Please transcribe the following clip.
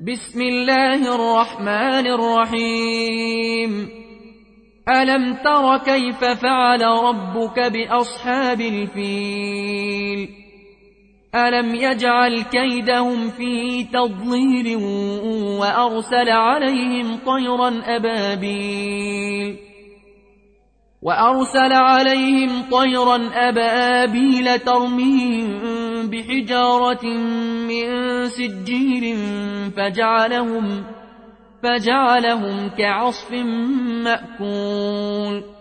بسم الله الرحمن الرحيم ألم تر كيف فعل ربك بأصحاب الفيل ألم يجعل كيدهم في تضليل وأرسل عليهم طيرا أبابيل ترميهم بحجارة من سجيل فجعلهم كعصف مأكول